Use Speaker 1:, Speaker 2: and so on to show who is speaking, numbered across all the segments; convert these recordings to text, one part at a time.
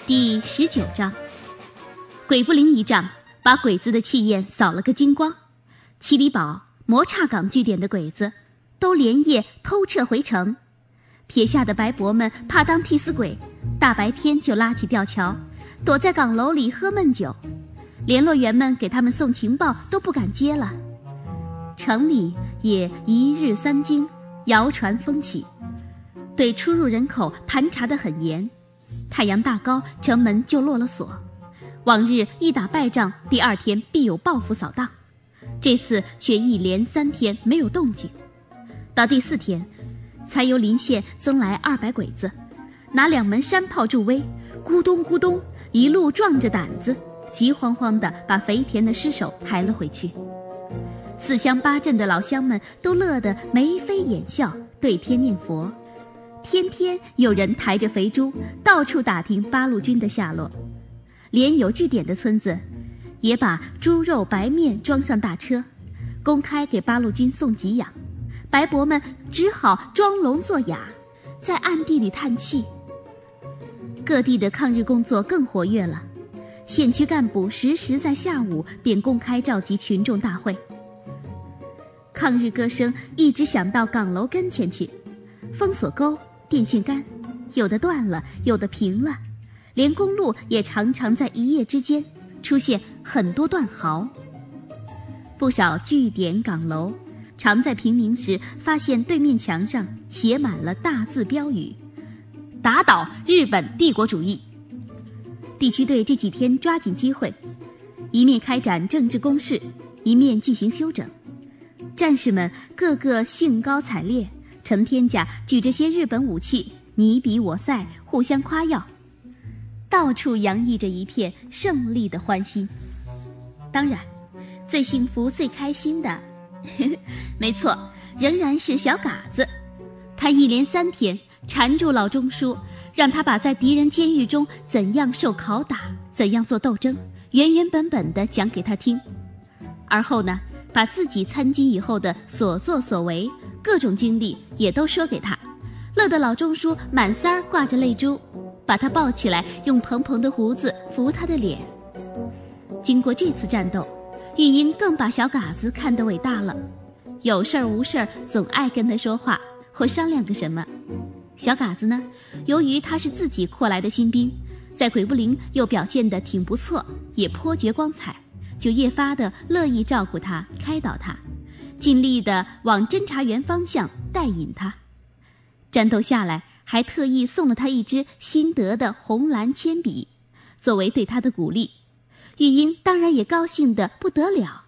Speaker 1: 第19章，鬼不灵一仗把鬼子的气焰扫了个精光。七里堡、磨叉岗据点的鬼子都连夜偷撤回城，撇下的白伯们怕当替死鬼，大白天就拉起吊桥，躲在岗楼里喝闷酒。联络员们给他们送情报都不敢接了。城里也一日三惊，谣传风起，对出入人口盘查得很严。太阳大高，城门就落了锁。往日一打败仗，第二天必有报复扫荡，这次却一连3天没有动静。到第4天，才由临县增来200鬼子，拿2门山炮助威，咕咚咕咚，一路壮着胆子，急慌慌地把肥田的尸首抬了回去。4乡8镇的老乡们都乐得眉飞眼笑，对天念佛。天天有人抬着肥猪到处打听八路军的下落，连有据点的村子也把猪肉白面装上大车，公开给八路军送给养。白伯们只好装聋作哑，在暗地里叹气。各地的抗日工作更活跃了，县区干部时在下午便公开召集群众大会。抗日歌声一直响到岗楼跟前去，封锁沟、电线杆有的断了，有的平了，连公路也常常在一夜之间出现很多断壕。不少据点岗楼常在平明时发现对面墙上写满了大字标语：打倒日本帝国主义。地区队这几天抓紧机会，一面开展政治攻势，一面进行休整。战士们个个兴高采烈，成天家举着些日本武器，你比我赛，互相夸耀，到处洋溢着一片胜利的欢欣。当然，最幸福最开心的没错，仍然是小嘎子。他一连3天缠住老中书，让他把在敌人监狱中怎样受拷打，怎样做斗争，原本地讲给他听。而后呢，把自己参军以后的所作所为各种经历也都说给他，乐得老中书满腮挂着泪珠，把他抱起来，用蓬蓬的胡子拂他的脸。经过这次战斗，玉英更把小嘎子看得伟大了，有事儿无事儿总爱跟他说话或商量个什么。小嘎子呢，由于他是自己扩来的新兵，在鬼不灵又表现得挺不错，也颇觉光彩，就越发的乐意照顾他，开导他，尽力地往侦察员方向带引他。战斗下来，还特意送了他一支新得的红蓝铅笔，作为对他的鼓励。玉英当然也高兴得不得了。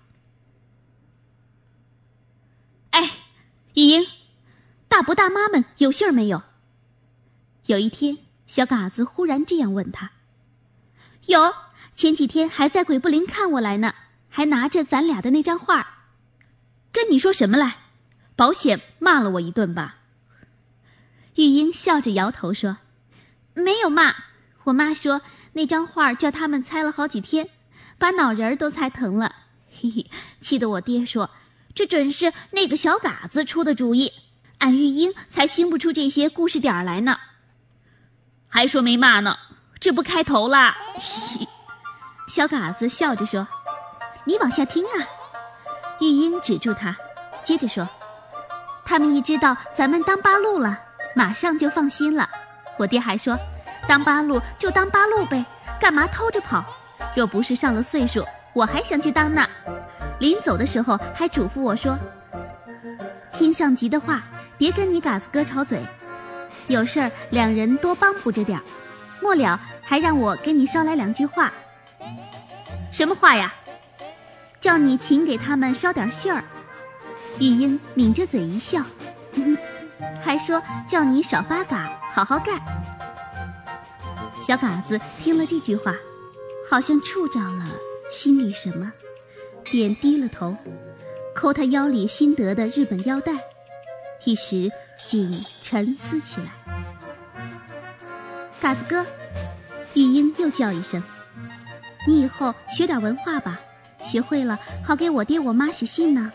Speaker 1: 哎，玉英，大伯大妈们有信儿没有？有一天，小嘎子忽然这样问他。有，前几天还在鬼不灵看我来呢，还拿着咱俩的那张画。跟你说什么来？保险骂了我一顿吧？玉英笑着摇头说，没有骂，我妈说那张画叫他们猜了好几天，把脑仁都猜疼了，嘿嘿，气得我爹说这准是那个小嘎子出的主意，俺玉英才兴不出这些故事点来呢。还说没骂呢，这不开头啦？嘿嘿，小嘎子笑着说，你往下听啊。玉英止住他，接着说，他们一知道咱们当八路了，马上就放心了。我爹还说，当八路就当八路呗，干嘛偷着跑？若不是上了岁数，我还想去当呢。临走的时候还嘱咐我说，听上级的话，别跟你嘎子哥吵嘴，有事儿2人多帮补着点。末了还让我给你捎来2句话。什么话呀？叫你请给他们捎点信儿。玉英抿着嘴一笑，还说叫你少发嘎，好好干。小嘎子听了这句话，好像触着了心里什么，便低了头，抠他腰里新得的日本腰带，一时竟沉思起来。嘎子哥，玉英又叫一声，你以后学点文化吧，学会了好给我爹我妈写信呢。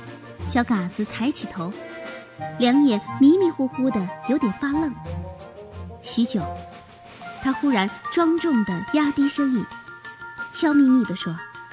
Speaker 1: 小嘎子抬起头，2眼迷迷糊糊的，有点发愣。 许久，他忽然庄重地压低声音，悄咪咪地说：“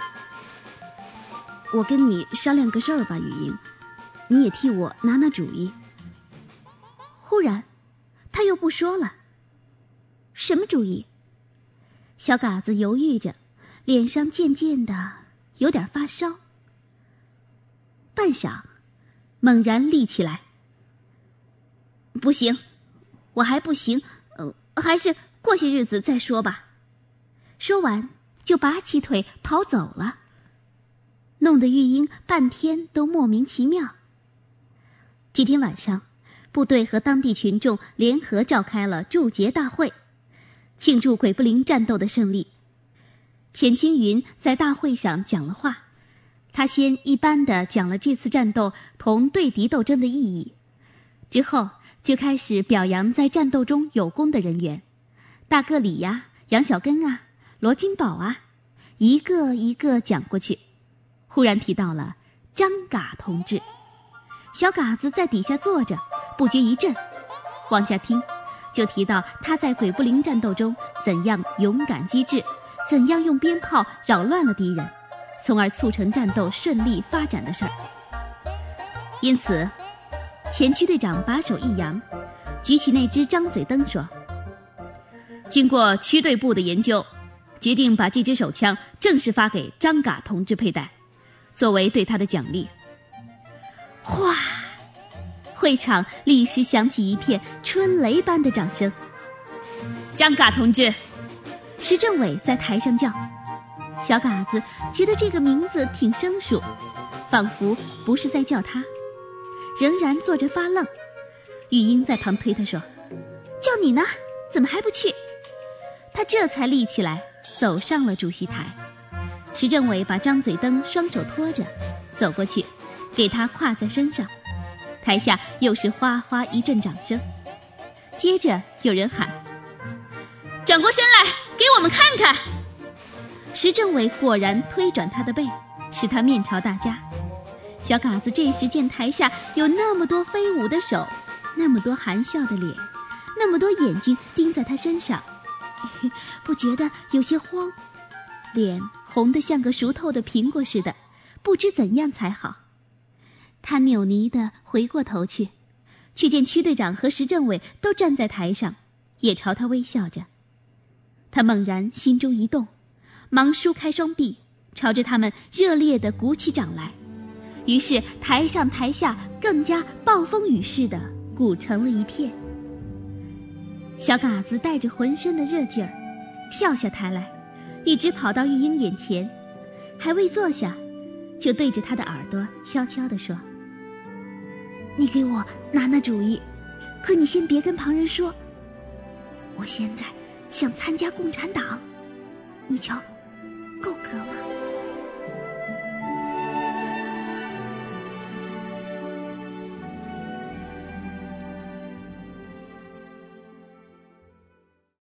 Speaker 1: 我跟你商量个事儿吧，雨英，你也替我拿拿主意。”忽然，他又不说了。什么主意？小嘎子犹豫着，脸上渐渐的有点发烧。半晌，猛然立起来：“不行，我还不行，还是过些日子再说吧。”说完，就拔起腿跑走了，弄得玉英半天都莫名其妙。这天晚上，部队和当地群众联合召开了祝捷大会，庆祝鬼不灵战斗的胜利。钱青云在大会上讲了话，他先一般地讲了这次战斗同对敌斗争的意义，之后就开始表扬在战斗中有功的人员，大个李呀、杨小根啊、罗金宝啊，一个一个讲过去。忽然提到了张嘎同志，小嘎子在底下坐着，不觉一震，往下听，就提到他在鬼不灵战斗中怎样勇敢机智，怎样用鞭炮扰乱了敌人，从而促成战斗顺利发展的事儿。因此，钱区队长把手一扬，举起那只张嘴灯说：“经过区队部的研究，决定把这支手枪正式发给张嘎同志佩戴，作为对他的奖励。”哗！会场立时响起一片春雷般的掌声。张嘎同志，石政委在台上叫。小嘎子觉得这个名字挺生疏，仿佛不是在叫他，仍然坐着发愣。玉英在旁推他说：“叫你呢，怎么还不去？”他这才立起来，走上了主席台。石政委把张嘴灯双手托着，走过去，给他挎在身上。台下又是哗哗一阵掌声，接着有人喊：“转过身来，给我们看看！”石政委果然推转他的背，使他面朝大家。小嘎子这时见台下有那么多飞舞的手，那么多含笑的脸，那么多眼睛盯在他身上，不觉得有些慌，脸红得像个熟透的苹果似的，不知怎样才好。他扭捏地回过头去，却见区队长和石政委都站在台上，也朝他微笑着。他猛然心中一动，忙舒开双臂，朝着他们热烈地鼓起掌来。于是台上台下更加暴风雨似的鼓成了一片。小嘎子带着浑身的热劲儿跳下台来，一直跑到玉英眼前，还未坐下，就对着他的耳朵悄悄地说：“你给我拿拿主意，可你先别跟旁人说。我现在想参加共产党，你瞧，够格吗？”